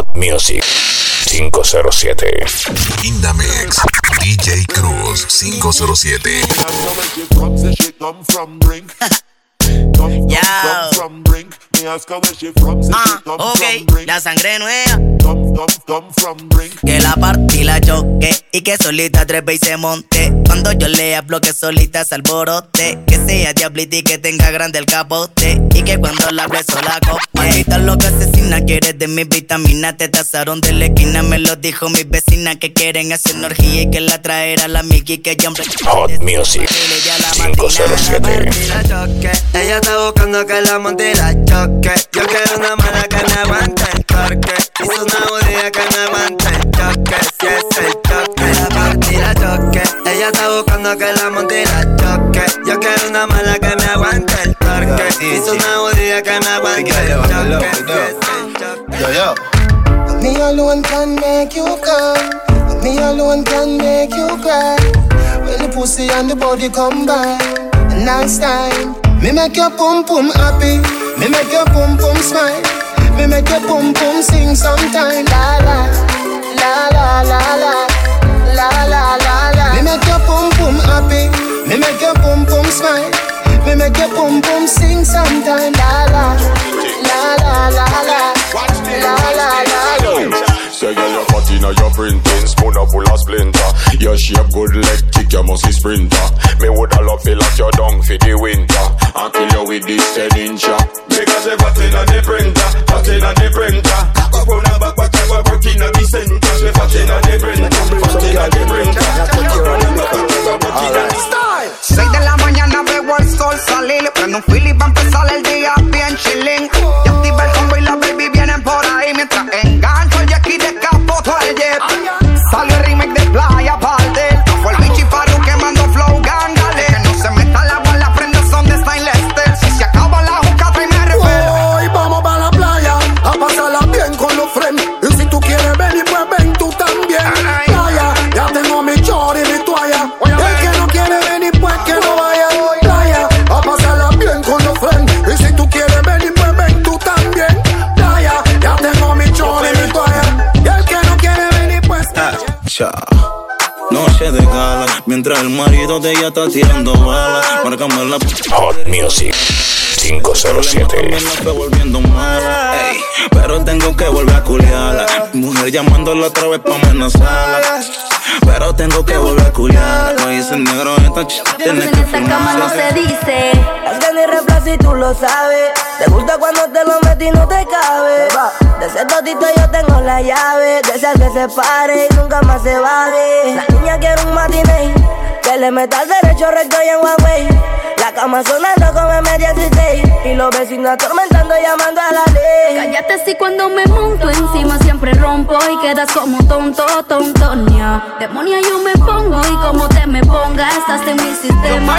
Hot Music 507. In the mix, DJ Cruz 507. Ok, la sangre nueva. Que la partí la choque y que solita trepe y se monte. Cuando yo le hablo que solita se alborote. Que sea diablita y que tenga grande el capote. Y que cuando la hable sola cope. Maldita loca asesina, quieres de mis vitaminas. Te tasaron de la esquina, me lo dijo mi vecina. Que quieren hacer una orgía y que la traerá la Miki. Que yo Hot Music 507. Ella está buscando que la monte y la choque. Yo quiero una mala que me aguante el torque. Hizo una judía que me aguante el choque. Si es el choque, la parte y la choque. Ella está buscando que la monte y la choque. Yo quiero una mala que me aguante el torque. Hizo una judía que me aguante el choque. Si es el choque. Yo. Me alone can make you come. Me alone can make you cry. When the pussy and the body combine, nice time. Me make your pum pum happy. Me make your pum pum smile. Me make your pum pum sing sometime. La la la la la la la la la la. Me make your pum pum happy. Me make your pum pum smile. Me make your pum pum sing sometime. La la la la la la la la la. Say girl, your fat inna your printing, spoon up full of splinter. Your shape good leg kick, you must be sprinter. Me woulda love to lock you down for the winter and kill you with this 10-incher. Because you fat inna the printer, fat inna the printer. Go round and back, watch you work inna the center. Me fat inna the printer, fat inna the printer. Go round and back, watch you work inna the style. 6 de la mañana veo el sol salir. Prendo un fili pa' empezar el día bien chilling. Ya activa el combo y la baby vienen por ahí. Mientras engancho el jackie de capo todo el jet. Salió el remake de Playa Pardel. Fue el bichi Faru que mandó flow gangale. Que no se meta la agua, las prendas son de stainless steel. Si se acaba la juca, tráeme refel. Hoy vamos pa' la playa a pasarla bien con los friends. Y si tú quieres venir, pues ven tú también. Playa, ya tengo mi short y mi toalla. El que no quiere venir, pues que no vaya. Playa, a pasarla bien con los friends. Y si tú quieres venir, pues ven tú también. Playa, ya tengo mi short y mi toalla. Y el que no quiere venir, pues noche de gala, mientras el marido de ella está tirando balas. Márcame la Hot Music 507. me la estoy volviendo mala, ey, pero tengo que volver a culiarla. Mujer llamándola otra vez pa' amenazarla, pero tengo que volver a culiarla. No hice el negro esta tienes que esta cama no se dice. Es que ni reemplazo y tú lo sabes. Te gusta cuando te lo metí y no te cabe. De ese totito yo tengo la llave. De esas que se pare y nunca más se baje. La niña quiere un matiné que le meta al derecho recto y en Huawei. La cama sonando como media 16. Y los vecinos atormentando llamando a la ley. Cállate si cuando me monto encima siempre rompo y quedas como tonto, tontonia. Demonia yo me pongo y como te me pongas estás en mi sistema.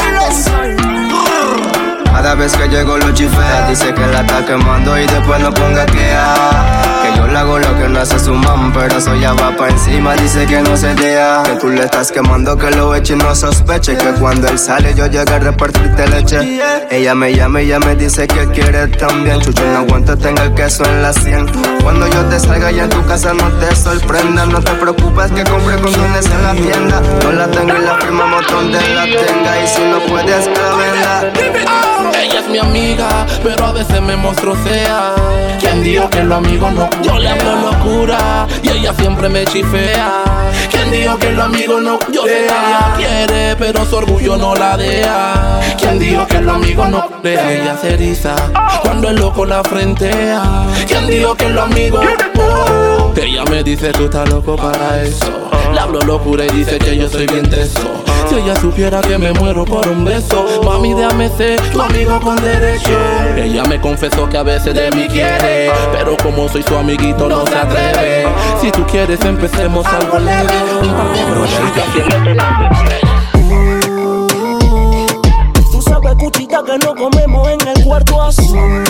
Cada vez que llego lo chifea, dice que la está quemando y después no ponga que yo le hago lo que no hace su mam, pero eso ya va pa' encima, dice que no se deja. Que tú le estás quemando, que lo eche y no sospeche. Que cuando él sale yo llego a repartirte leche. Ella me llama y ya me dice que quiere también. Chucho no aguanta, tenga el queso en la 100. Cuando yo te salga y en tu casa no te sorprenda. No te preocupes que compré condones en la tienda. No la tengo y la firmamos donde la tenga. Y si no puedes, cábenla. Ella es mi amiga, pero a veces me monstruosea. ¿Quién dijo que los amigos no? Yo le hablo locura y ella siempre me chifea. ¿Quién dijo que los amigos no? Yo sé que ella quiere, pero su orgullo no la deja. ¿Quién dijo que los amigos no? Ella se eriza cuando el loco la frentea. ¿Quién dijo que los amigos? Ella me dice tú estás loco para eso. Le hablo locura y dice que yo soy bien teso. Si ella supiera que me muero por un beso, mami déjame ser tu amigo con derecho. Ella me confesó que a veces de mí quiere, pero como soy su amiguito no se atreve. Si tú quieres empecemos algo leve, un par de brochitas y tú sabes cuchita que no comemos en el cuarto azul.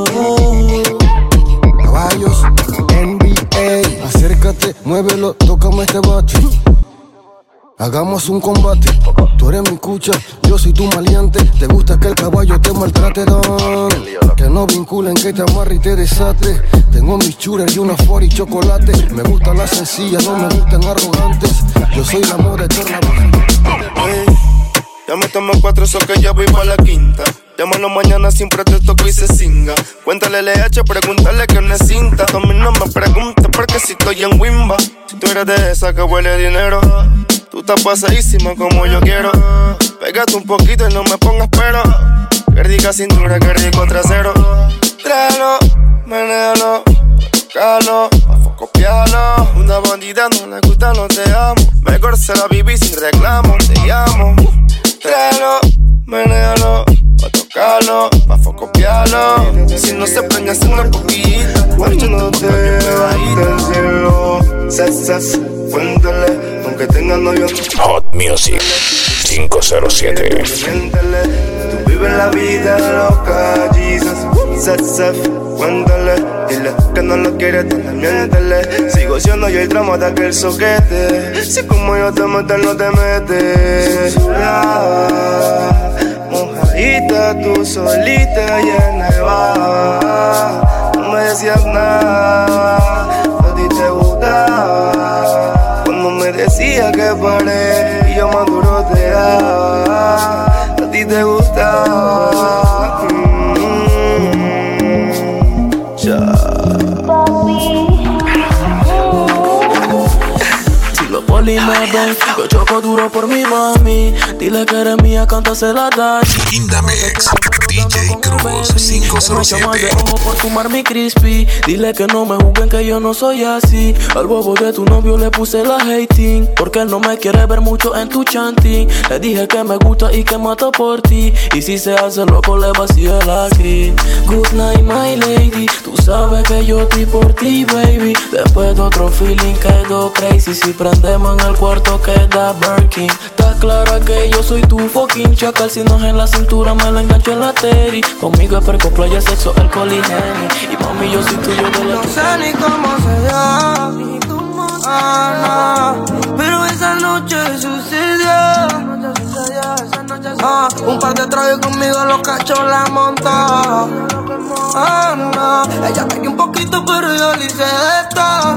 Caballos, NBA, acércate, muévelo, tócame este bote. Hagamos un combate, tú eres mi cucha, yo soy tu maleante. Te gusta que el caballo te maltrate, don. Que no vinculen, que te amarre y te desate. Tengo mis churras y una for y chocolate. Me gustan las sencillas, no me gustan arrogantes. Yo soy la moda eterna. Ya me tomo 4, eso que ya voy pa' la quinta. Llámalo mañana, siempre te toco y se cinga. Cuéntale LH, pregúntale que no es cinta. A mí no me preguntes porque si estoy en Wimba. Si tú eres de esa que huele dinero, tú estás pasadísima como yo quiero. Pégate un poquito y no me pongas pero. Qué rica cintura, qué rico trasero. Tráelo, menéalo, tócalo, pa' copiarlo. Una bandida no le gusta, no te amo. Mejor se la viví sin reclamo, te llamo. Tráelo, menéalo, pa' tocarlo, pa' copiarlo. Si no se prende, hace una poquita. Guachándote del cielo. Sas, cuéntale, aunque tenga novio. Hot Music 507. Tú vives la vida loca, Jesus. Sas, cuéntale, dile que no lo quieres, miéntele. Sigo siendo yo el drama de aquel soquete. Si como yo te meto, no te metes. Mojadita, tú solita y en nevada. No me decías nada, a ti te gustaba. Cuando me decías que paré y yo más duro te daba. A ti te gustaba. Si los polis me ven, yo choco duro por mi mami. Dile que eres mía, cántasela da. Indamex, DJ Cruz 507. Ojo por fumar mi crispy. Dile que no me juzguen, que yo no soy así. Al bobo de tu novio le puse la hating, porque él no me quiere ver mucho en tu chanting. Le dije que me gusta y que mato por ti. Y si se hace loco le vacío la gris. Good night my lady, tú sabes que yo estoy por ti baby. Después de otro feeling quedo crazy. Si prendemos en el cuarto queda Birkin. Está clara que yo soy tu fucking chacal. Si no es en la cintura me la engancho en la teri. Conmigo es perco, playa, sexo, alcohol y Henny. Y mami yo soy tuyo de la. No sé ni cómo se dio, pero esa noche sucedió. Un par de tragos conmigo los cachos la montó. Ella me dio un poquito pero yo le hice esto.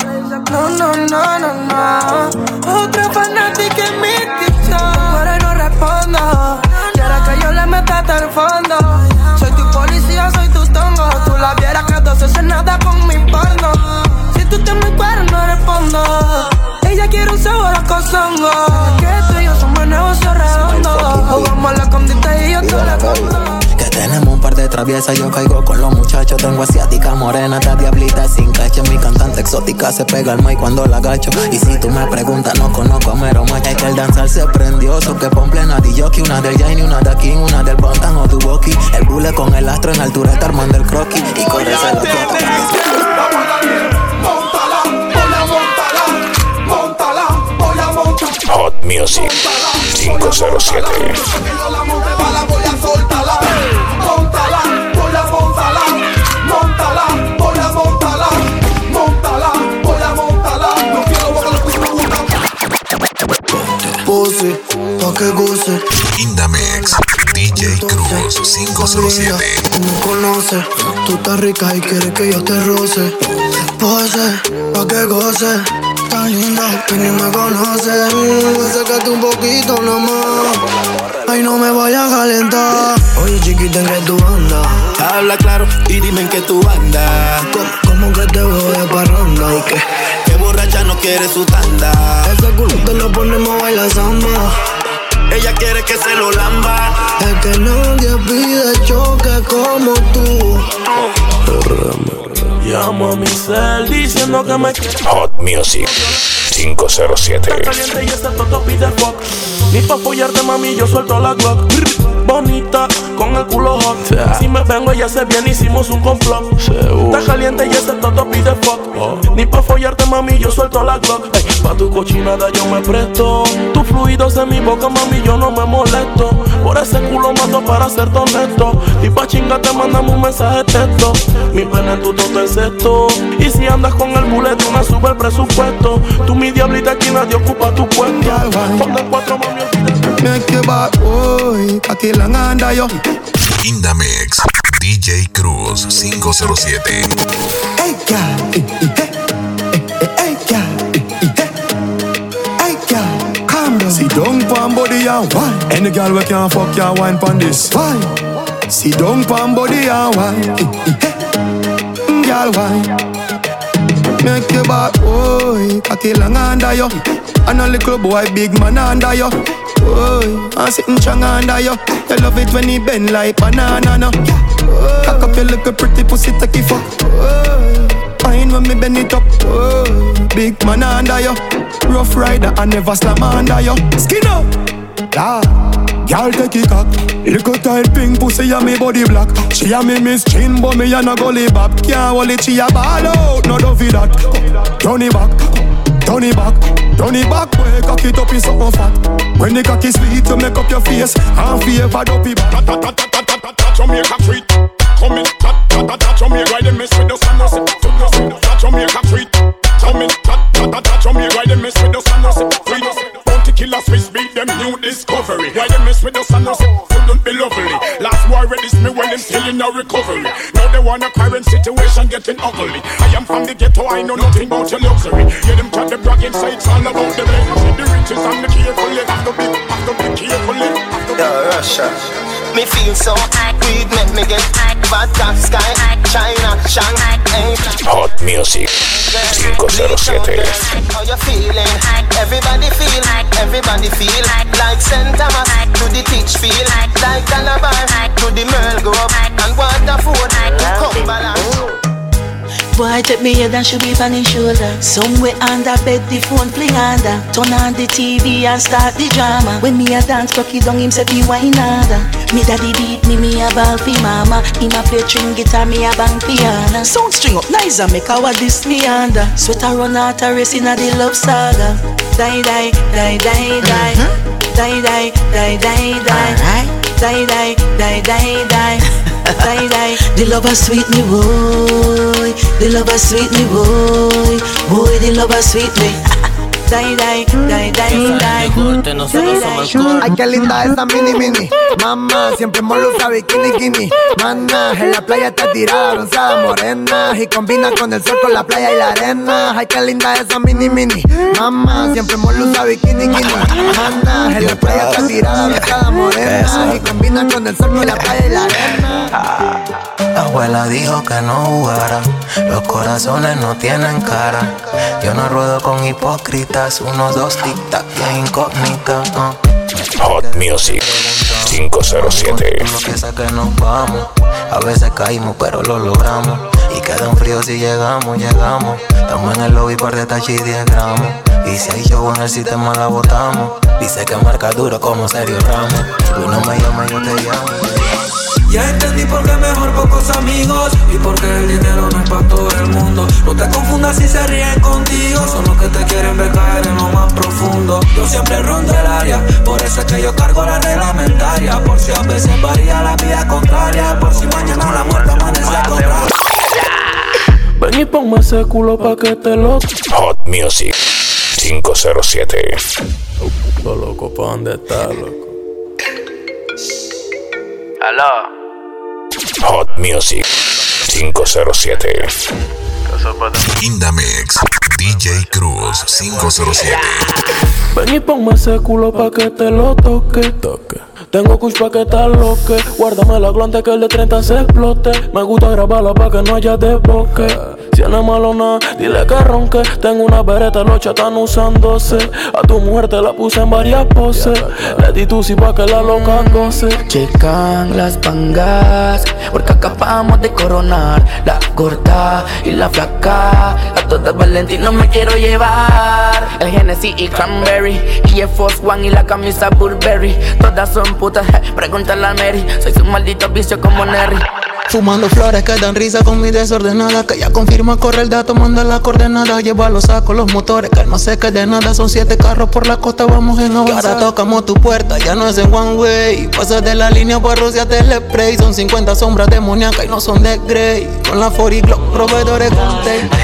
No. Otra fanática en mi TikTok, pero no respondo. Quiere que yo le meta hasta el fondo. Soy tu policía, soy tu tongo. Tú la vieras que 2 haces nada con mi porno. Si tú te me cueras no respondo. Ella quiere un sabor a cozongo. Que tú y yo somos negocio redondo. Jugamos a la escondite y yo te la conto. Que tenemos un par de traviesas, yo caigo con los muchachos. Tengo asiática, morena, esta diablita sin cacho. Mi cantante exótica se pega al mic cuando la agacho. Y si tú me preguntas, no conozco a Mero Macha. Es que el danzar se prendió, so que pon plena de jockey. Una del Jane, una de King, una del Bontan o tu Boki. El bule con el astro en altura está armando el croquis. Y correse la foto. Hot Music 507. Pose, pa' que goce. Indamex, DJ Cruz 507. Tú me conoces, tú estás rica y quieres que yo te roce. Pose, pa' que goce. Tan linda que ni me conoces. Acércate un poquito nomás. Ay, no me vayas a calentar. Oye, chiquita, ¿en qué tú andas? Habla claro y dime en qué tú andas. ¿Cómo que te veo de parranda? ¿Y qué? Que borracha no quiere su tanda. Ese culo te lo ponemos a bailar samba. Ella quiere que se lo lamba. Es que nadie pide choque como tú. Llamo a mi cel diciendo que me quiere. Hot Music 507. Está caliente y ese toto pide fuck. Ni pa' apoyarte mami yo suelto la Glock. Bonita con el culo hot. Si me vengo ella se viene, hicimos un complot. Está caliente y ese toto pide fuck. Ni pa' follarte mami yo suelto la Glock. Pa' tu cochinada yo me presto. Tus fluidos en mi boca mami yo no me molesto. Por ese culo mato para ser honesto. Y pa' chingarte mandame un mensaje texto. Mi pene en tu toto es esto. Y si andas con el bullet una sube el presupuesto. Tú mi diablita aquí nadie ocupa tu puesto. cocky long under you. In the mix, DJ Cruz 507. Hey girl, hey girl, hey girl, calm down. Sit down pon body and wine. Any girl we can fuck ya wine pon this. Wine. Sit down pon body and wine. Girl wine. Make your back, boy, cocky long under you. And a little boy, big man under you. Boy, I'm sitting strong under you. You love it when he bend like banana, no. Cock up your little pretty pussy, take it fuck. Fine when me bend it up. Big man under you. Rough rider, I never slam under you. Skin up, la. Girl take it cock. Little tight pink pussy and me body black. She a me miss chin but me a no gully bop. Can't hold it, she a ball out, no dovey that. Turn it back, turn it back, turn it back. Boy, cock it up in something fat. When the cock is sweet, you make up your face and favor dopey back. Jamaica treat, come in, Jamaica ride the mess with the sun, Jamaica treat, come in, Jamaica ride the mess with the sun, Killer Swiss beat them new discovery. Why they mess with the sun? Couldn't be lovely. Last war ready me when them still in a recovery. Now they want a current situation getting ugly. I am from the ghetto, I know nothing about your luxury. Hear them try to brag inside, it's all about the men. The riches and the careful live. Have to be careful live. Yo, Russia, me feel so weed make me get vodka, sky, China, Shanghai. Hot Music 507. How you feeling? Everybody feel like St. Thomas to the teach feel like Calabar to the Merle go up and Waterford to Cumberland. Boy, take me head and should be on his shoulder. Somewhere under bed, the phone fling under. Turn on the TV and start the drama. When me a dance, cocky down, him say be wine harder. Me daddy beat me a ball fi mama. Him a play string guitar, me a bang piano. Sound string up nice and make our this me under. Sweater run out a race in a the love saga. Die, die, die, die, die. Die, die, die, die, die. Die, die, die, die, die. Die, die. The lover sweet me, boy. The lover sweet me, boy. Boy, the lover sweet me. Die, die, die, die, die. Nosotros somos cool. Ay, qué linda esa mini. Mamá, siempre molo usa bikini. Mana, en la playa está tirada, bronceada, morena. Y combina con el sol, con la playa y la arena. Ay, qué linda esa mini. Mamá, siempre molo usa bikini. Mana, en la playa está tirada, bronceada, morena. Y combina con el sol, con la playa y la arena. La abuela dijo que no jugara. Los corazones no tienen cara. Yo no ruedo con hipócritas. 1, 2, tic-tac, y incógnita. Hot Music 507. Uno piensa que nos vamos. A veces caímos, pero lo logramos. Y queda un frío si llegamos. Estamos en el lobby par de tachi y 10 gramos. Y si hay show en el sistema la botamos. Dice que marca duro como Sergio Ramos. Tú no me llamas, yo te llamo. Ya entendí por qué mejor pocos amigos y por qué el dinero no es para todo el mundo. No te confundas si se ríen contigo, son los que te quieren ver caer en lo más profundo. Yo siempre rondo el área, por eso es que yo cargo la reglamentaria. Por si a veces varía la vía contraria, por si mañana la muerte amanece a contraria. Ven y ponme ese culo pa' que te lo... Hot Music 507. Lo loco, ¿pa' dónde está, loco? Aló. Hot Music 507. In the mix, DJ Cruz 507. Ven y ponme ese culo pa' que te lo toque. Tengo kush pa' que te aloque. Guárdame la glande que el de 30 se explote. Me gusta grabarla pa' que no haya desboque. Si no es malo nada, dile que ronque. Tengo una bereta, los chats están usándose. A tu mujer te la puse en varias poses. Le di tu si pa' que la loca goce. Checan las pangas, porque acabamos de coronar la gorda y la flaca. A todas Valentino me quiero llevar. El Genesis y Cranberry, y el Force One y la camisa Burberry. Todas son putas, pregúntale a Mary. Soy su maldito vicio como Nerry. Fumando flores que dan risa con mi desordenada. Que ya confirma, corre el dato, manda la coordenada. Lleva los sacos, los motores, que no sé qué de nada. Son 7 carros por la costa, vamos en avanzada. Y ahora tocamos tu puerta, ya no es en one way. Pasas de la línea, pues rociate el spray. Son 50 sombras demoníacas y no son de Grey. Con la 40 Glock, proveedores con tape.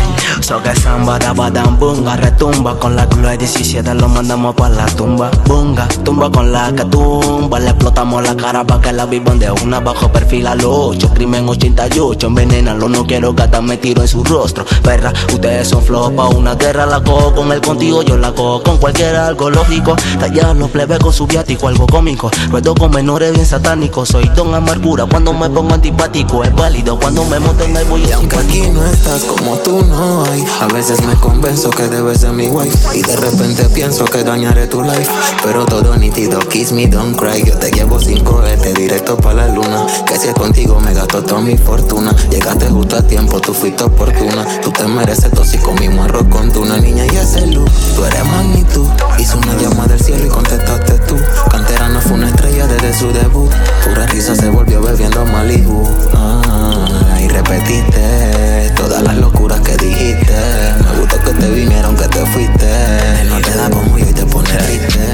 So que samba, dabadam, bunga, retumba. Con la culo de 17 lo mandamos pa' la tumba. Bunga, tumba con la que tumba. Le explotamos la cara pa' que la vivan de una. Bajo perfil a los 8, crimen 88. Envenenalo, no quiero gata, me tiro en su rostro. Perra, ustedes son flojos pa' una guerra. La cojo con él contigo, yo la cojo con cualquiera. Algo lógico, tallar los plebes con su viático. Algo cómico, ruedo con menores bien satánicos. Soy don amargura cuando me pongo antipático. Es válido cuando me monten el voy a. Y aunque aquí no estás como tú no hay, a veces me convenzo que debes ser mi wife. Y de repente pienso que dañaré tu life. Pero todo nítido, kiss me, don't cry. Yo te llevo 5 directo pa' la luna. Que si es contigo me gasto toda mi fortuna. Llegaste justo a tiempo, tú fuiste oportuna. Tú te mereces todo si comimos arroz con tuna. Niña, y ese look, tú eres magnitud. Hizo una llama del cielo y contestaste tú. Cantera no fue una estrella desde su debut. Pura risa se volvió bebiendo Malibu. Y repetiste todas las locuras que dijiste. Me gustó que te vinieron, que te fuiste. No te da como yo y te pone triste.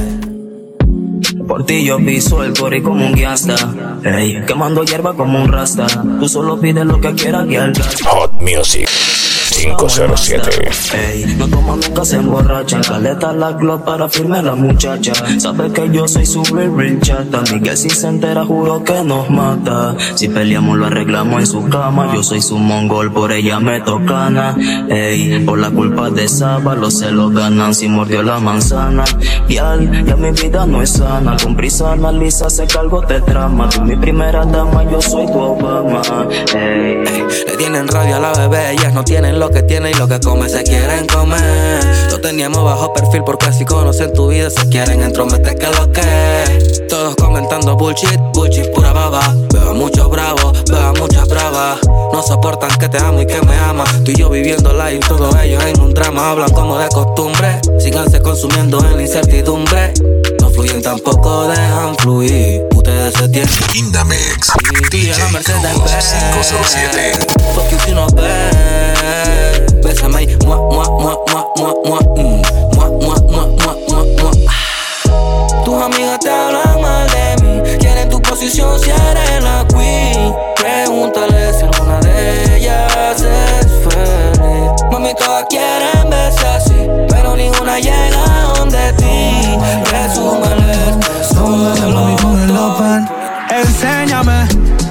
Por ti yo piso el cori como un guiasta. Ey, quemando hierba como un rasta. Tú solo pides lo que quieras y al gas. Hot Music 507. Ey, no toma nunca se emborracha. Caleta la glock para firme la muchacha. Sabe que yo soy su real chata. Miguel si se entera juro que nos mata. Si peleamos lo arreglamos en su cama. Yo soy su mongol, por ella me tocana. Ey, por la culpa de Saba los celos ganan si mordió la manzana. Ya mi vida no es sana. Con prisa analiza, se cargo te trama. Tú mi primera dama, yo soy tu Obama. Ey, le tienen rabia a la bebé, ellas no tienen lo que tiene y lo que come se quieren comer. Lo teníamos bajo perfil porque si conocen tu vida se quieren entrometer que lo que. Todos comentando bullshit, bullshit pura baba. Veo a muchos bravos, veo a muchas bravas. No soportan que te amo y que me amas. Tú y yo viviendo live, todos ellos en un drama. Hablan como de costumbre, síganse consumiendo en la incertidumbre. No fluyen tampoco dejan fluir. Ustedes se tienen Indamex DJ Cruz 507. Fuck you si no ves. Bésame ahí, mua, mua, mua, mua, mua, mua, mua, mua, mua, mua, mua, mua. Tus amigas te hablan mal de mí. Quieren tu posición si eres la queen. Pregúntale si alguna de ellas es feliz. Mami, todas quieren verse así, pero ninguna llega donde ti. Resúmeles, mami, con el open. Enséñame,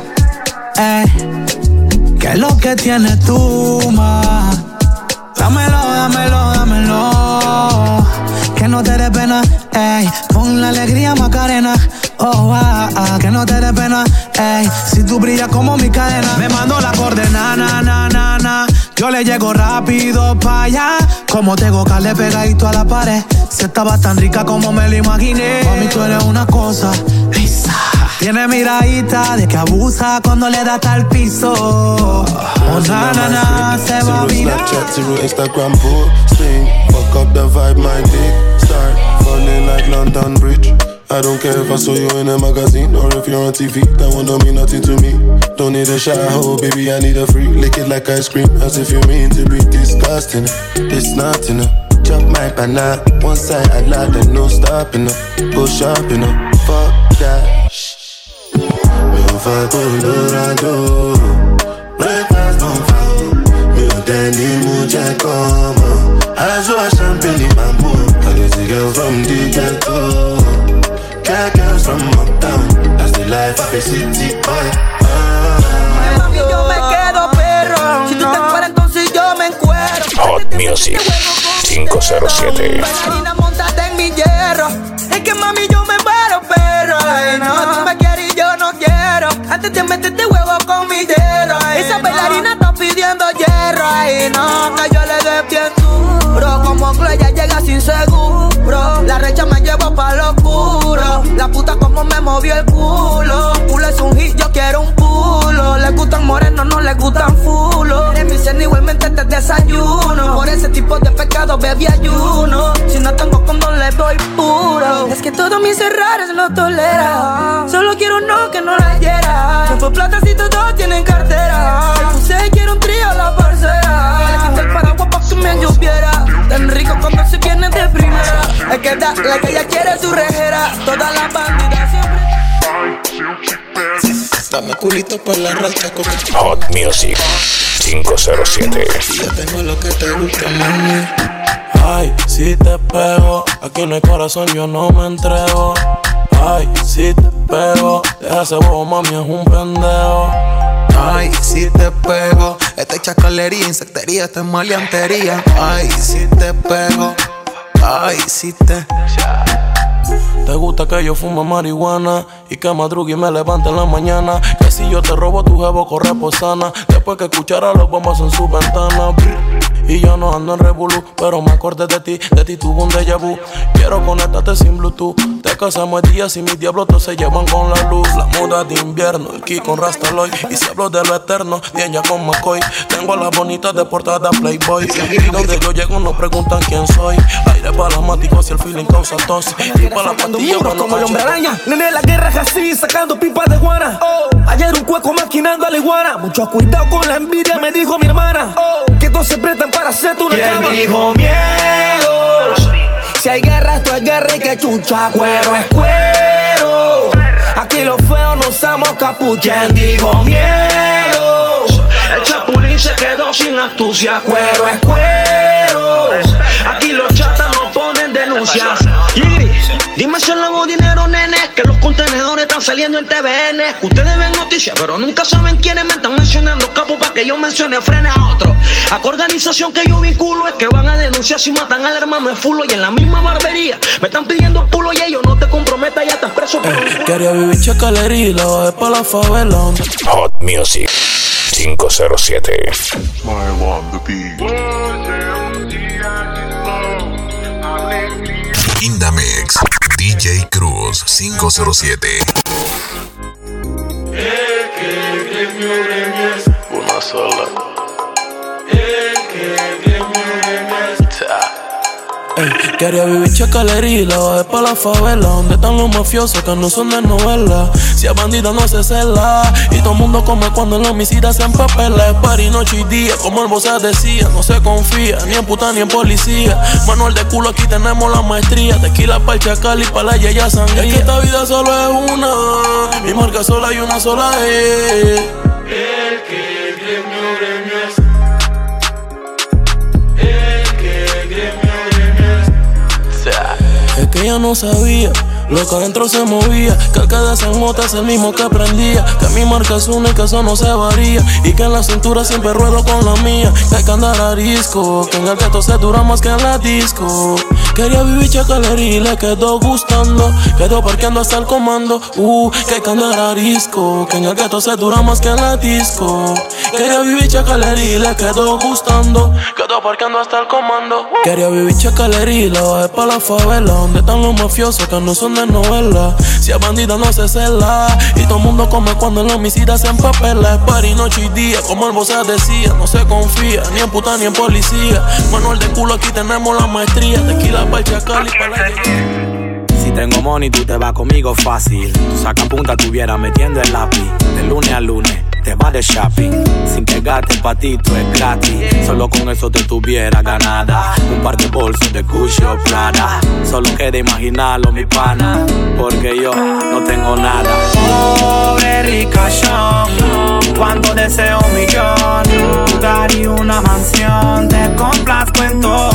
qué es lo que tienes tú, ma. Dámelo, dámelo, dámelo. Que no te dé pena, con la alegría Macarena. Oh, que no te dé pena, si tú brillas como mi cadena. Me mando la coordenada, na. Yo le llego rápido pa' allá. Como tengo carne pegadito a la pared. Si estaba tan rica como me lo imaginé. Mami, tú eres una cosa, tiene miradita de que abusa cuando le da hasta el piso. Oh, na, se va a mirar. Snapchat, zero Instagram posting. Fuck up the vibe, my dick start falling like London Bridge. I don't care if I saw you in a magazine or if you're on TV, that one don't mean nothing to me. Don't need a shower, oh baby, I need a freak. Lick it like ice cream, as if you mean to be disgusting. It's not enough. Chop my banana, one side I lie, then no stopping up. Go shopping up, fuck that. Me on fire Colorado, breakfast on fire. Me on Danny Muja como. I saw a champagne in my mood. I get a girl from the ghetto. Cat girls from uptown. That's the life of a city boy. Mami, yo me quedo perro. Si tú te fueras, entonces yo me encuero. Hot Music 507. Marina, montate en mi hierro. Es que mami, yo me muero, perro. Ay, no, tú me quieres y yo no quiero. Antes de meterte huevo con mi hierro. Esa bailarina está pidiendo hierro. Ay, no, que yo le dé bien duro. Como Chloe ya llega sin seguro. La recha me llevo pa' lo oscuro. La puta como me movió el culo. Culo es un hit, yo quiero un pulo. Le gustan morenos, no le gustan fulos. En mi cena igualmente te desayuno. Por ese tipo de pecado bebí ayuno. Si no tengo condón le doy puro. Es que todos mis errores lo tolera. Solo quiero no que no la hiera. Se fue plata si todos tienen cartera. Si usted quiere un trío la parcera. Le quité el paraguas pa' que me lloviera. Tan rico cuando se viene de primera. Es que da la que ella quiere su rejera. Todas las bandidas siempre. Dame culito pa' la racha. Hot Music 507. Yo tengo lo que te gusta, mami. Ay, si te pego, aquí no hay corazón, yo no me entrego. Ay, si te pego, deja ese bobo, mami, es un pendejo. Ay, si te pego, esta es chacalería, insectería, esta es maleantería. Ay, si te pego, ay, si te... Te gusta que yo fume marihuana y que madrugue y me levante en la mañana. Que si yo te robo tu jevo corre por sana. Después que escuchara los bombas en su ventana. Y yo no ando en revolú, pero me acordé de ti tuve un déjà vu. Quiero conectarte sin Bluetooth. Te casamos el día si mis diablos todos se llevan con la luz. La moda de invierno, el Key con Rastaloy. Y si hablo de lo eterno, bien ya con McCoy. Tengo a las bonitas de portada Playboy. Y donde yo llego no preguntan quién soy. Aire palamático si el feeling causa tos. Y para la pastilla como el hombre araña. Nene, la guerra es así, sacando pipas de guana. Ayer un cueco maquinando a la iguana. Mucho cuidado con la envidia, me dijo mi hermana. Que todos se prestan para hacerte una cama. ¿Quién dijo miedos? Si hay guerra, esto es guerra y que chucha. Cuero es cuero. Aquí los feos no usamos capucha. ¿Quién dijo miedos? El chapulín se quedó sin astucia. Cuero es cuero. Aquí los chatas no ponen denuncias. Dime si hablamos dinero, nene, que los contenedores están saliendo en TVN. Ustedes ven noticias, pero nunca saben quiénes me están mencionando capos para que yo mencione frene a otro. A qué organización que yo vinculo es que van a denunciar si matan al hermano de fulo. Y en la misma barbería me están pidiendo pulo y ellos no te comprometas, ya estás preso por un culo. Quería vivir chacalería y la bajé pa' la favela. Hot Music 507. Indamix, DJ Cruz 507. Una sola. Quería vivir chacalería y la bajé pa' la favela. Donde están los mafiosos que no son de novela. Si es bandida no se cela. Y todo el mundo come cuando el homicida se empapela. Es party noche y día, como el Bosa decía. No se confía, ni en puta ni en policía. Manual de culo, aquí tenemos la maestría. Tequila pa'l chacal y pa' la yaya sangría. Es que esta vida solo es una. Mi marca sola y una sola es. El que gremio es. Es que ella no sabía lo que adentro se movía, que el que desenmota es el mismo que prendía, que mi marca es una y que eso no se varía, y que en la cintura siempre ruedo con la mía, que hay que andar a disco, que en el gueto se dura más que en la disco. Quería vivir chacalería y le quedó gustando, quedó parqueando hasta el comando, que hay que andar a disco, que en el gueto se dura más que en la disco. Quería vivir chacalería y le quedó gustando, quedó parqueando hasta el comando. Quería vivir chacalería y la bajé pa' la favela, donde están los mafiosos que no son de novela. Si es bandida no se cela, y todo el mundo come cuando el homicida se empapela. Es party noche y día, como el Bosa decía. No se confía, ni en puta ni en policía. Manual de culo, aquí tenemos la maestría. Tequila pa'l chacal y pa' la yaya. Si tengo money, tú te vas conmigo fácil. Tú saca punta, tuviera metiendo el lápiz. De lunes a lunes, te vas de shopping. Sin pegarte el patito es gratis. Solo con eso te tuviera ganada. Un par de bolsos de Gucci o Prada. Solo queda imaginarlo, mi pana, porque yo no tengo nada. Pobre ricachón, cuando deseo un millón, lugar y una mansión, te complazco en todo.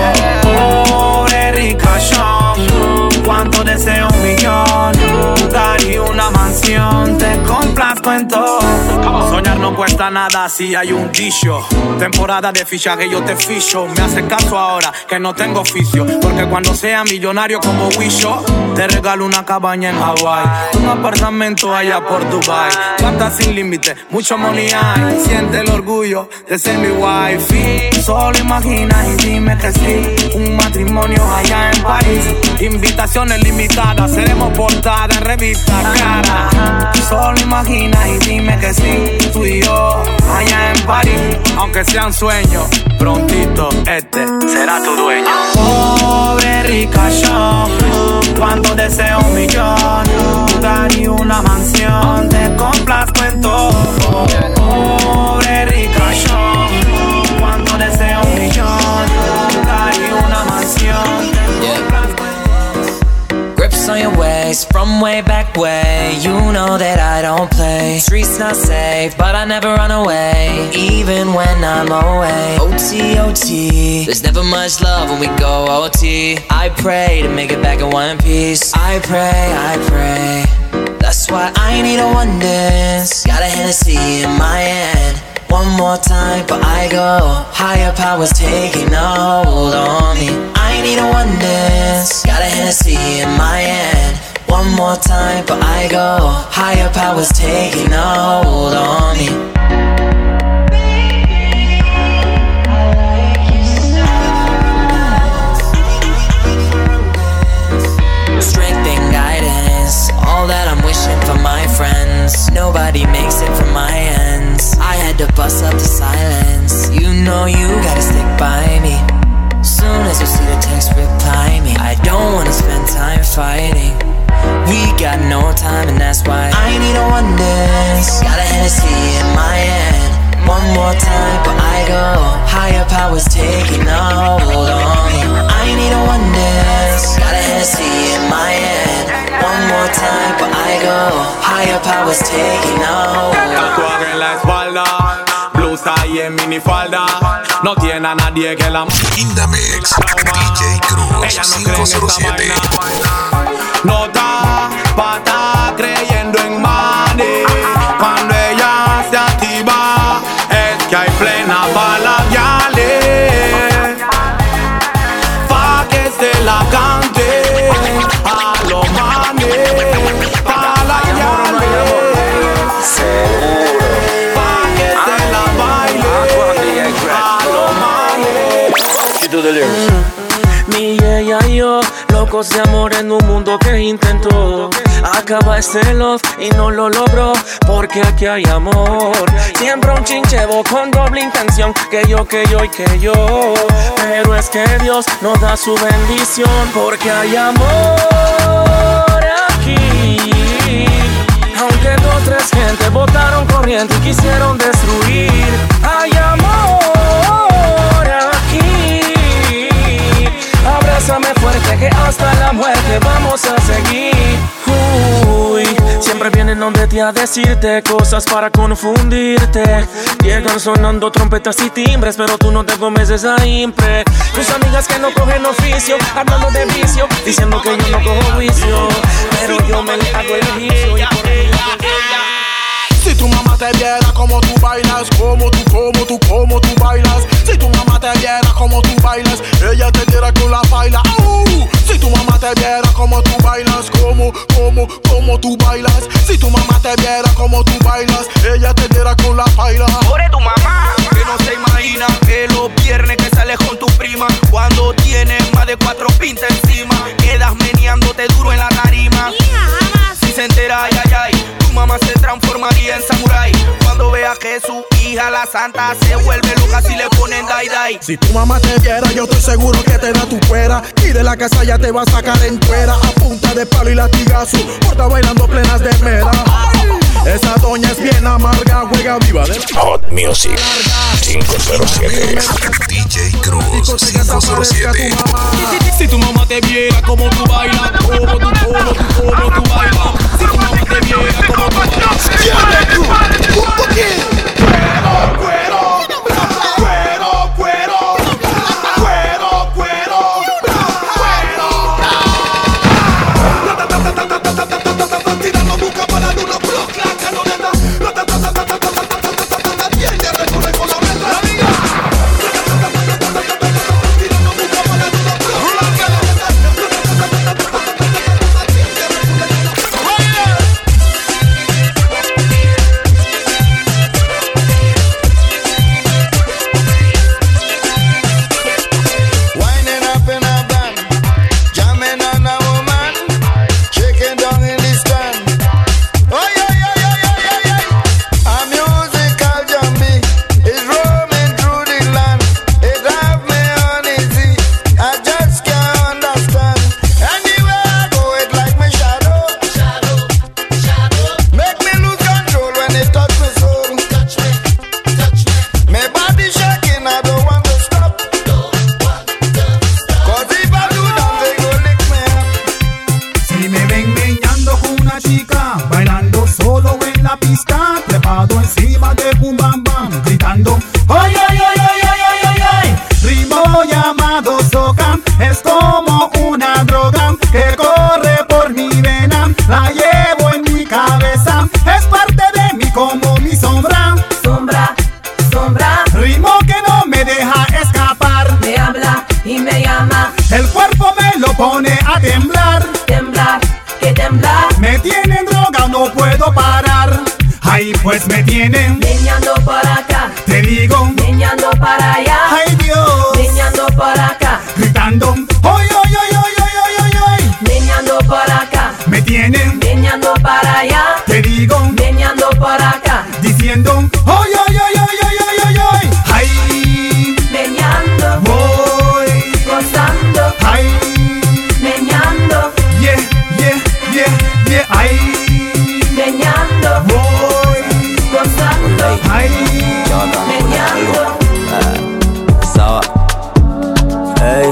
Pobre ricachón, cuando deseo un millón, lugar y una mansión, te complazco en todo. Soñar no cuesta nada si hay un dicho. Temporada de fichaje yo te ficho. Me hace caso ahora que no tengo oficio, porque cuando sea millonario como Wisho, te regalo una cabaña en Hawái, un apartamento allá por Dubai. Plata sin límite, mucho money hay. Siente el orgullo de ser mi wifi. Solo imagina y dime que sí. Un matrimonio allá en París. Invitaciones limitadas, seremos portada en revista cara. Solo imagina y dime que sí. Tú y yo allá en París. Aunque sean sueños, prontito este será tu dueño. Pobre ricachón, cuando deseo un millón, lugar y una mansión, te complazco en todo. Pobre ricachón, cuando deseo un millón, lugar y una mansión, te complazco en todo. Grips on your way. face from way back way. You know that I don't play. Streets not safe, but I never run away, even when I'm away. OT, OT, there's never much love when we go OT. I pray to make it back in one piece. I pray. That's why I need a one dance. Got a Hennessy in my hand. One more time, but I go. Higher powers taking a hold on me. I need a one dance. Got a Hennessy in my hand. One more time, but I go. Higher powers taking a hold on me. Strength and guidance, all that I'm wishing for my friends. Nobody makes it from my ends. I had to bust up the silence. You know you gotta stick by me. Soon as you see the text, reply me. I don't wanna spend time fighting. We got no time and that's why I need a one dance. Got a Hennessy in my hand. One more time, but I go. Higher powers taking a hold on me. I need a one dance. Got a Hennessy in my hand. One more time, but I go. Higher powers taking a hold on me. Tatuaje en la espalda, blusa y en minifalda. No tiene a nadie que la Indamix, DJ Cruz 507. No da pata creyendo en money. Cuando ella se activa es que hay plena bala viales. Pa' que se la cante a los manes. Pa' la viales. Seguro. Pa' que se la baile a los manes. She do the lyrics. Mi ella y yo, locos de amor en un mundo que intentó acabar este love y no lo logró, porque aquí hay amor. Siempre un chinchevo con doble intención, que yo, pero es que Dios nos da su bendición, porque hay amor aquí. Aunque 2 o 3 gente botaron corriente y quisieron destruir, hay amor aquí. Abrázame fuerte que hasta la muerte vamos a seguir. Uy, siempre vienen donde ti a decirte cosas para confundirte. Llegan sonando trompetas y timbres, pero tú no te comes esa impre. Tus amigas que no cogen oficio, hablando de vicio, diciendo que yo no cojo juicio, pero yo me le hago el vicio y por ello. Si tu mamá te viera como tú bailas, como tú bailas. Si tu mamá te viera como tú bailas, ella te diera con la baila. Si tu mamá te viera como tú bailas, como tú bailas. Si tu mamá te viera como tú bailas, ella te diera con la baila. Por tu mamá, que no se imagina que los viernes que sales con tu prima, cuando tienes más de 4 pintas encima, quedas meneándote duro en la tarima. Si se entera, ay, tu mamá se transformaría en samurái. Cuando vea que su hija, la santa, se vuelve loca si le ponen dai. Si tu mamá te viera, yo estoy seguro que te da tu pera, y de la casa ya te va a sacar entera, a punta de palo y latigazo, por estar bailando plenas de mera. Esa doña es bien amarga, juega viva de Hot Music 507. DJ Cruz 507. Si tu mamá te viera como tú bailas, como tú bailas. Si tu mamá te viera como tú bailas. Es como una droga que corre por mi vena. La llevo en mi cabeza, es parte de mí como mi sombra. Sombra, sombra. Ritmo que no me deja escapar. Me habla y me llama. El cuerpo me lo pone a temblar. Temblar, que temblar. Me tienen droga, no puedo parar. Ay, pues me tienen meñando para acá. Te digo meñando para allá. Ay, Dios. Meñando para acá. Gritando oy, oy, oy, oy, oy, oy, oy. Meñando para acá. Me tienen meñando para allá. Te digo meñando para acá. Diciendo oy, oy, oy, oy, oy, oy, oy. Ay, meñando. Voy gozando. Ay, meñando. Yeah, yeah, yeah, yeah. Ay, meñando. Voy gozando. Ay, meñando. Saba. Ey.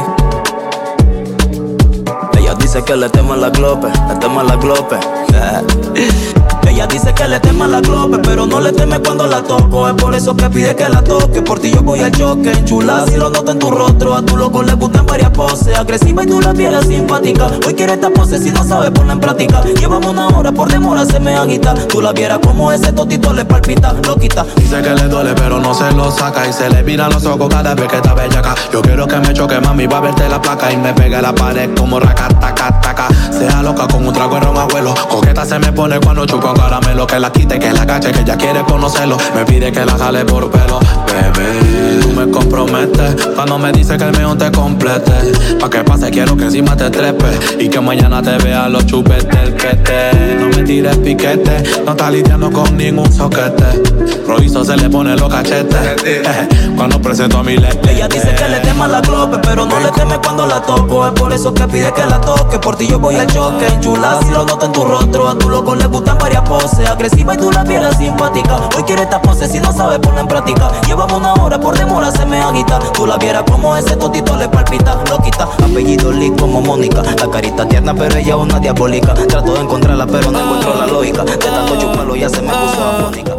Ella dice que le teman la glope, le teman la glope. Ella dice que le teman la glope, pero no le teme cuando la toco. Es por eso que pide que la toque. Por ti yo voy al choque. Chula, si lo noto en tu rostro. A tu loco le gustan varias poses. Agresiva y tú la vieras simpática. Hoy quiere esta pose si no sabe ponerla en práctica. Llevamos una hora, por demora se me agita. Tú la vieras como ese totito le palpita. Lo quita. Dice que le duele pero no se lo saca. Y se le viran los ojos cada vez que está bellaca. Yo quiero que me choque, mami, va a verte la placa. Y me pegue la pared como racataca. Sea loca con un trago de ron, abuelo. Coqueta se me pone cuando chupo caramelo. Que la quite, que la cache, que ella quiere conocerlo. Me pide que la jale por pelo. Bebé, tú me comprometes cuando me dice que el mío te complete. Pa' que pase quiero que encima te trepe. Y que mañana te vea los chupes del quete. No me tires piquete, no está lidiando con ningún soquete. Roizo se le pone los cachetes cuando presento a mi leche. Ella dice que le tema la glope, pero no le teme cuando la toco. Es por eso que pide que la toque. Por ti yo voy al choque. Chula, si lo noto en tu rostro. A tu loco le gustan varias poses. Agresiva y tú la vieras simpática. Hoy quiere esta pose si no sabe poner en práctica. Llevamos una hora, por demora se me agita. Tú la vieras como ese totito le palpita. Lo quita, apellido Lee como Mónica. La carita tierna pero ella es una diabólica. Trato de encontrarla pero no encuentro la lógica. De tanto chuparlo ya se me puso afónica.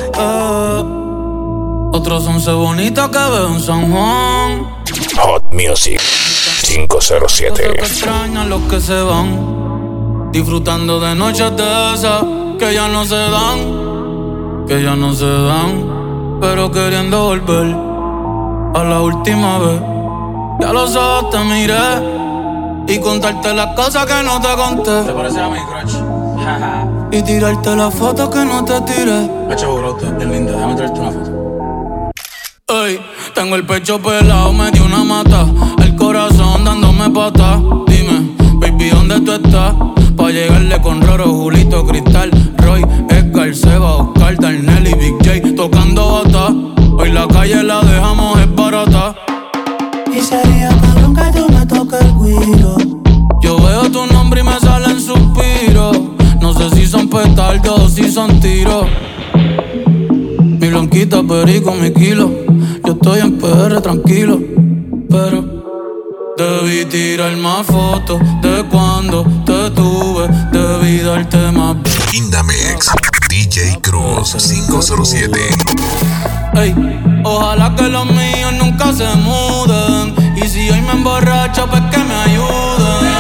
Otros 11 bonitas que veo en San Juan. Hot Music 507. No sé qué extrañan los que se van, disfrutando de noches de esas que ya no se dan, que ya no se dan, pero queriendo volver a la última vez. Ya los ojos te miré y contarte las cosas que no te conté. ¿Te parece a mi crush? Y tirarte las fotos que no te tiré. Hecho brote, es linda, déjame traerte una foto. Ey, tengo el pecho pelado, me dio una mata. El corazón dándome patas. Dime, baby, ¿dónde tú estás? Pa' llegarle con Roro, Julito, Cristal, Roy, Edgar, Seba, Oscar, Darnell y Big J tocando bata. Hoy la calle la dejamos es barata. Y sería cabrón que tú me toques el guiro. Yo veo tu nombre y me salen suspiros. No sé si son petardos o si son tiros. Mi blanquita, perico, mi kilo. Yo estoy en PR tranquilo, pero debí tirar más fotos de cuando te tuve. Debí darte más. Indamix, DJ Cruz 507. Ey, ojalá que los míos nunca se muden. Y si hoy me emborracho, pues que me ayuden.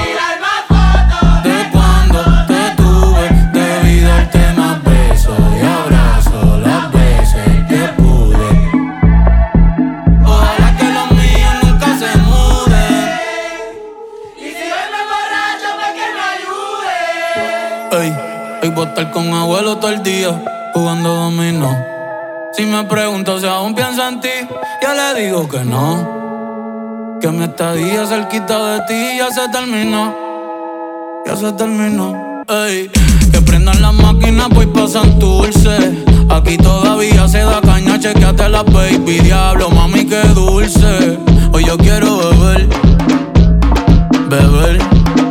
De cuando te tuve, debí darte más besos y abrazos las veces que pude. Ojalá que los míos nunca se muden. Y si hoy me emborracho, pues que me ayuden. Ey, voy a estar con abuelo todo el día jugando dominó. Si me pregunto si aún pienso en ti, yo le digo que no. Que mi estadía cerquita de ti ya se terminó. Ya se terminó. Ey, que prendan las máquinas pues pasan dulce. Aquí todavía se da caña, chequeate la baby. Diablo, mami, qué dulce. Hoy yo quiero beber, beber,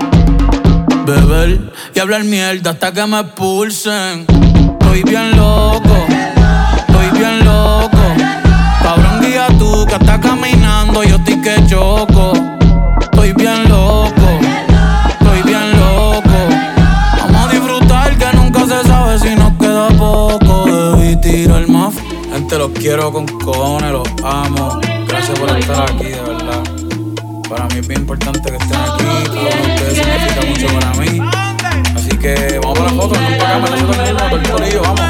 beber y hablar mierda hasta que me expulsen. Estoy bien loco, estoy bien loco. Cabrón, guía tú que estás caminando, yo estoy que choco. Estoy bien loco, estoy bien loco. Vamos a disfrutar que nunca se sabe si nos queda poco. Debí tirar más. Gente, los quiero con cojones, los amo. Gracias por estar aquí, de verdad. Para mí es bien importante que estén aquí. Cada uno de ustedes significa mucho para mí. Así que vamos para la foto, no para acá, me lo todo el mundo, todo el corillo, vamos.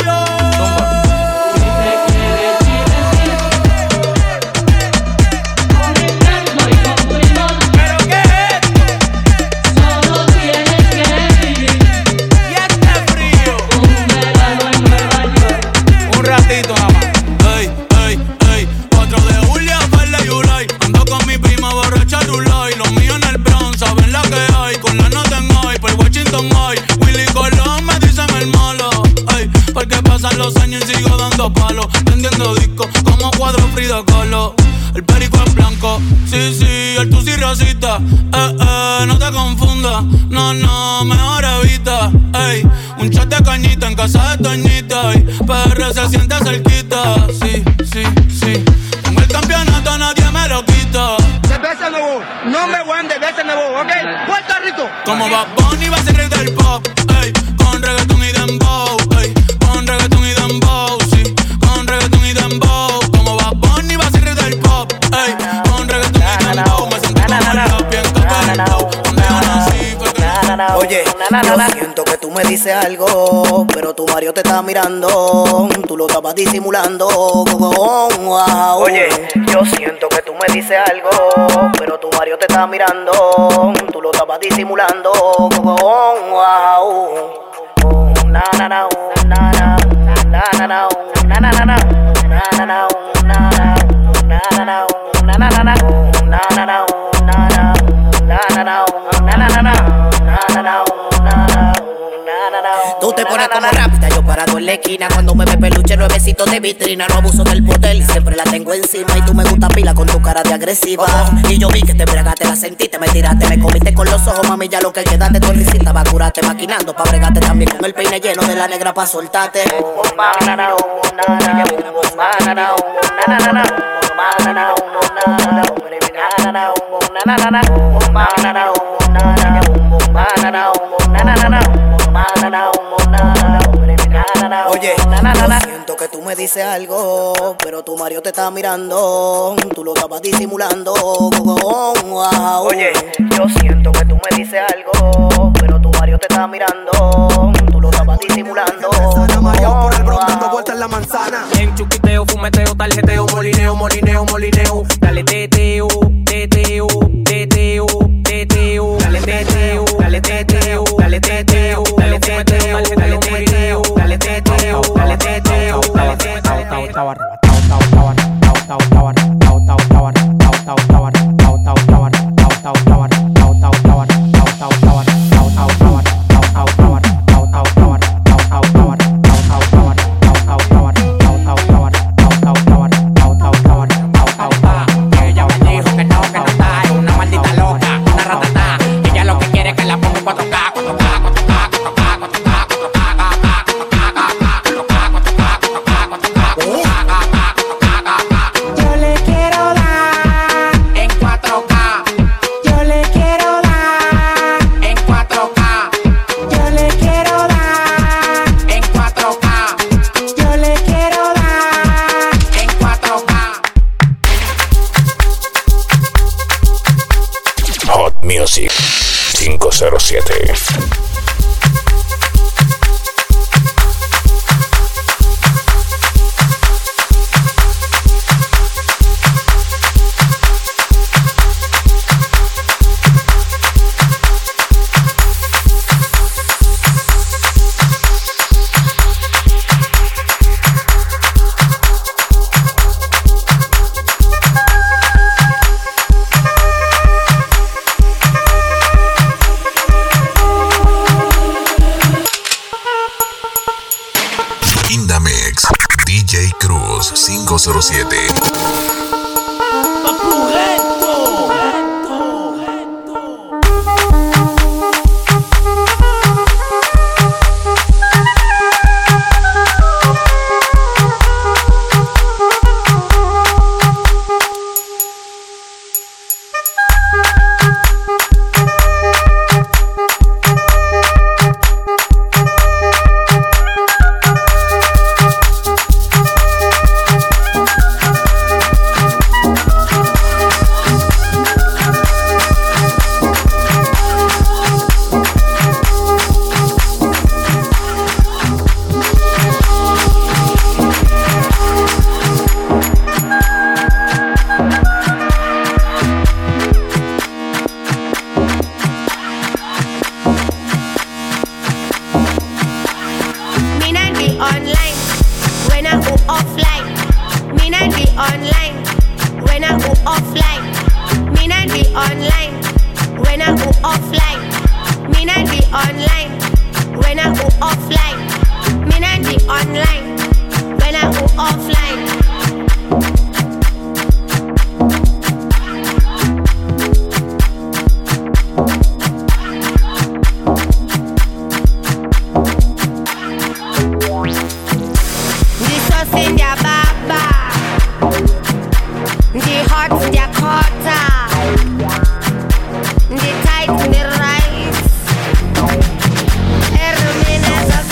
Los años y sigo dando palos, vendiendo discos como cuadro Frida Kahlo. El perico es blanco, sí, sí, el tusi rosita. No te confundas, no, mejor evita. Ey, un chat de cañita en casa de Toñita. Y PR se siente cerquita, sí. Tengo el campeonato, nadie me lo quita. Cerveza Nuevo, nombre one de Cerveza Nuevo, ¿ok? Puerto Rico. Como Bad Bunny va a ser rey del pop, ey, con reggaeton y dembow, ey. Con reggaeton y dembow, sí, con reggaeton y dembow. Como Bad Bunny va a ser rey del pop, ey, con reggaeton y dembow. Me sentí como el bien capelado, donde yo nací fue que Oye, yo siento que tú me dices algo, pero tu Mario te está mirando, tú lo estabas disimulando. Oye, yo siento que tú me dices algo, pero tu Mario te está mirando, tú lo estabas disimulando. Tú te pones como rápida, yo parado en la esquina. Cuando me ve peluche, nuevecito de vitrina. No abuso del poder y siempre la tengo encima. Y tú me gusta pila con tu cara de agresiva. Y yo vi que te bregaste, la sentiste, me tiraste, me comiste con los ojos, mami. Ya lo que queda de tu risita va a curarte, maquinando pa' bregarte también con el peine lleno de la negra pa' soltarte. Oye, yo siento que tú me dices algo, pero tu Mario te está mirando, tú lo estabas disimulando. Oye, yo siento que tú me dices algo, pero tu Mario te está mirando, tú lo estabas disimulando. Por el Bronx dando vueltas en la manzana. En chuquiteo, fumeteo, tarjeteo, molineo, molineo, molineo. Dale teteo, teteo, teteo, teteo. Dale teteo, dale teteo, dale teteo, dale teteo, dale teteo, dale teteo, dale teteo, dale teteo. Music 507. Indamix, DJ Cruz 507. online, when I go offline. Me not the online, when I go offline. Me not the online, when I go offline. In their baba, the heart in their quarter, the tight in the rice, every minute a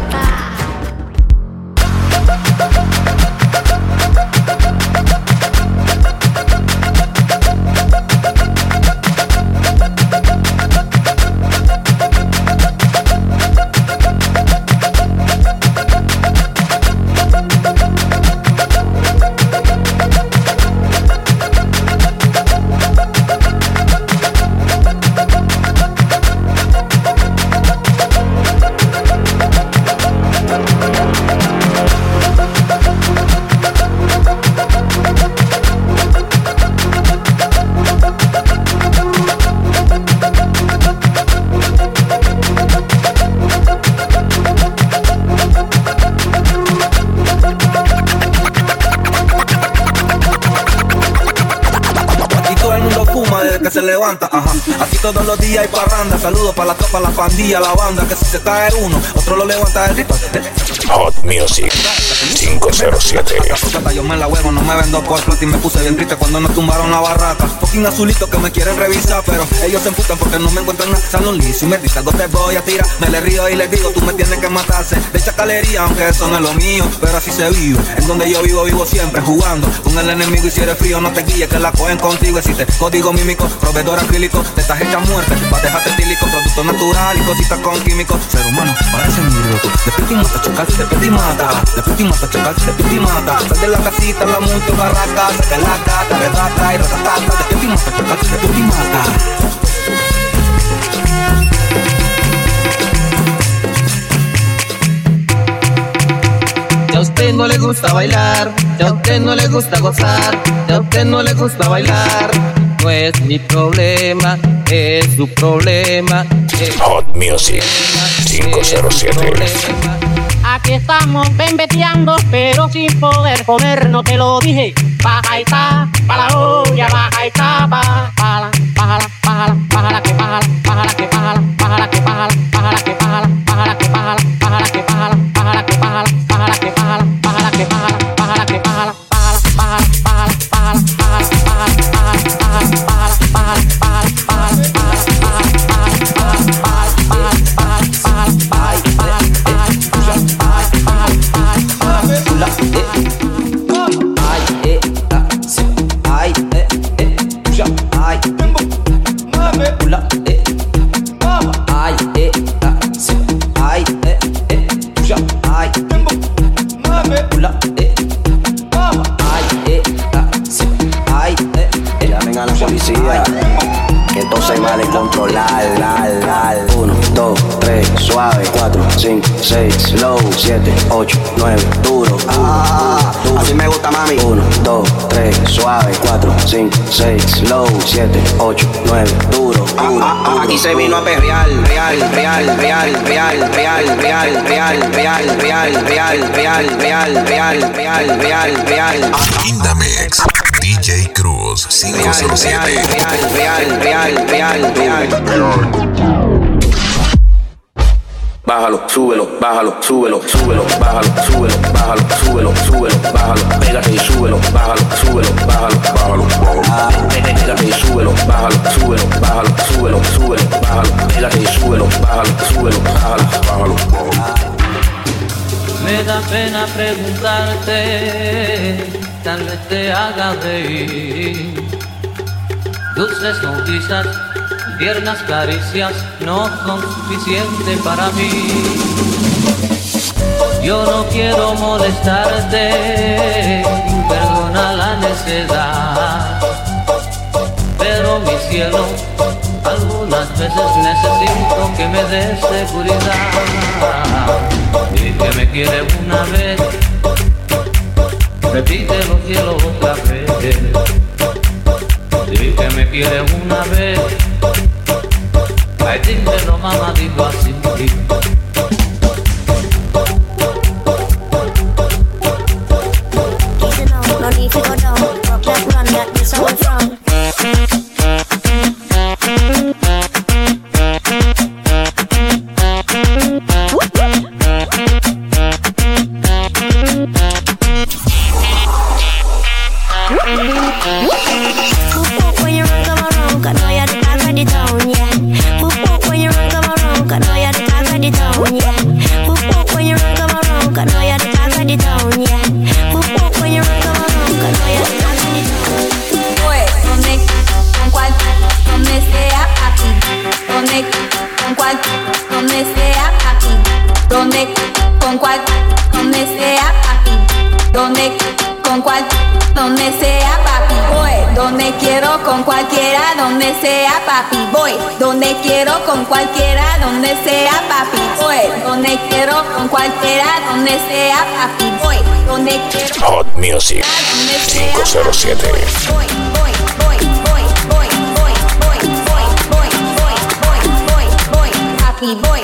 se levanta, ajá. Aquí todos los días hay parranda. Saludos para la tropa, la pandilla, la banda. Que si se cae uno, otro lo levanta del rito. Hot Music 507. Yo me la huevo, no me vendo por plata. Y me puse bien triste cuando nos tumbaron la barraca. Fucking azulitos que me quieren revisar, pero ellos se emputan porque no me encuentran nada. Salón liso y me dice algo te voy a tirar. Me le río y les digo, tú me tienes que matarse. De chacalería, aunque eso no es lo mío, pero así se vive. En donde yo vivo, vivo siempre jugando con el enemigo. Y si eres frío, no te guíes, que la cogen contigo. Existe código mímico, proveedor acrílico. De esta hecha muerte, pa' dejarte etílico. Producto natural y cositas con químicos. Ser humano, parece mi roto. De piti mata, chocarse, de piti mata. De piti mata, chocarse, de piti mata. Sal de la casita, la multa, barraca. Saca la cata, rebata y ratatata. De piti mata, chocarse, de piti mata. Si a usted no le gusta bailar, si a usted no le gusta gozar, si a usted no le gusta bailar, no es mi problema, es su problema. Hot Music 507. Aquí estamos bembeteando, pero sin poder comer, no te lo dije. Baja y ta, pa' la olla, baja y ta, bájala, bájala, bájala, bájala, que bájala, bájala, que bájala, bájala, que bájala, bájala, que bájala, bájala, que bájala, bájala, que bájala, bájala, que bájala, bájala, que bájala, bájala, que bájala, bájala, que bájala, bájala, bájala, Llamen a la policía, que entonces mal en controlar. 1, 2, 3, suave. 4, 5, 6, slow. 7, 8, 9, duro. Así me gusta, mami. 1, 2, 3, suave. 4, 5, 6, slow. 7, 8, 9, duro. Aquí se vino a perrear. Indamex, DJ Cruz 507. Bájalo, súbelo, bájalo, súbelo, súbelo, bájalo, súbelo, bájalo, súbelo, súbelo, bájalo, pégate y súbelo, bájalo, súbelo, bájalo, bájalo, pégate y súbelo, bájalo, súbelo, bájalo, súbelo, súbelo, bájalo, pégate y súbelo, bájalo, súbelo, bájalo, bájalo. Me da pena preguntarte, tal vez te haga reír. Dulces noticias, tiernas caricias no son suficientes para mí. Yo no quiero molestarte, perdona la necedad, pero mi cielo, algunas veces necesito que me des seguridad. Y que me quiere una vez, repítelo cielo otra vez. Y vi que me quieres una vez. Ay, dímelo, mamá, dilo así. No need to go down. Rock that run, that is how I'm from. When you run, come around, I know you're the talk of the town, yeah. When you run, come around, I know you're the talk of the town, yeah. When you run, come around, I know you're the talk of the town, yeah. When you run, come around, I know you're the talk of the town. Pues, con cual, donde sea papi. Con cual, donde sea papi. Con cual, donde sea papi. Con cual, donde sea papi. Voy, donde quiero con cualquiera, donde sea papi. Voy, donde quiero con cualquiera, donde sea papi. Voy, donde quiero con cualquiera, donde sea papi. Voy, donde quiero. Hot Music 507. Papi, voy.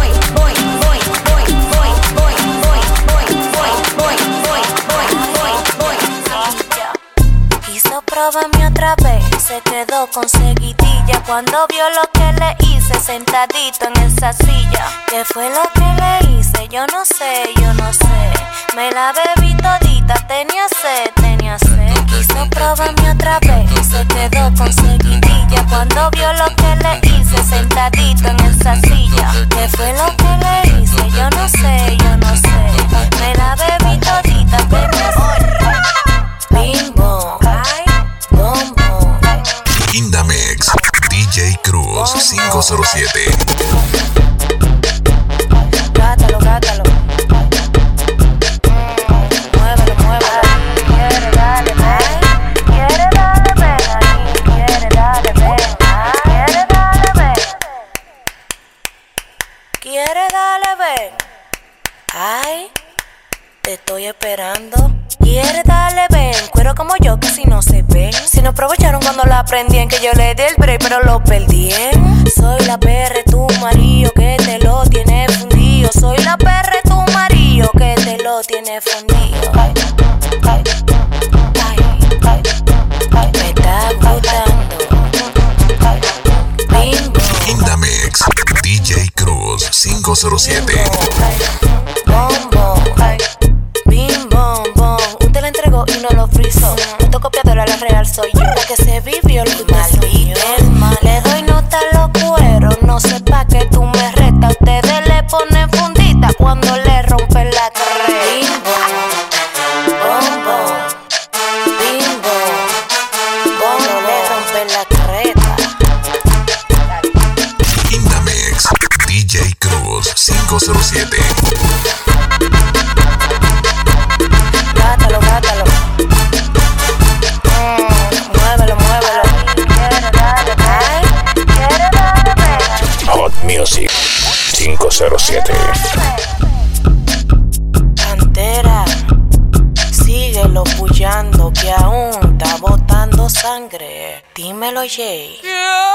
Quiso probarme otra vez, se quedó con seguidilla cuando vio lo que le hice sentadito en esa silla. ¿Qué fue lo que le hice? Yo no sé. Me la bebí todita, tenía sed. Quiso probarme otra vez, se quedó con seguidilla cuando vio lo que le hice sentadito en esa silla. ¿Qué fue lo que le hice? Yo no sé. Me la bebí todita, tenía sed. Bimbo, bombo. Indamex, DJ Cruz 507. Gátalo. Muévelo. Quiere darle, ven. Quiere darle, ven. Ay, te estoy esperando. Quiere darle, ven. Cuero como yo, que si no se ven. Si no aprovecharon cuando la aprendían, que yo le di el break, pero lo perdí. Soy la perre, tu marido, que te lo tiene fundido. Soy la perre, tu marido, que te lo tiene fundido. Me está gustando. Indamex, DJ Cruz 507. Bombo, bim bom bom. Usted la entregó y no lo frizó. Fotocopiadora, la real soy yo. La que se vivió el maldito. Le doy nota a los cueros. No sepa que tú me retas. Ustedes le ponen fundita cuando le rompen la carrera. Bim bom bom, bim bom, le rompen la carreta. Indamex, DJ Cruz 507. Gátalo. Muévelo. Quiere darle, ven. Hot Music 507. Pantera, síguelo puyando que aún está botando sangre. Dímelo, Jay.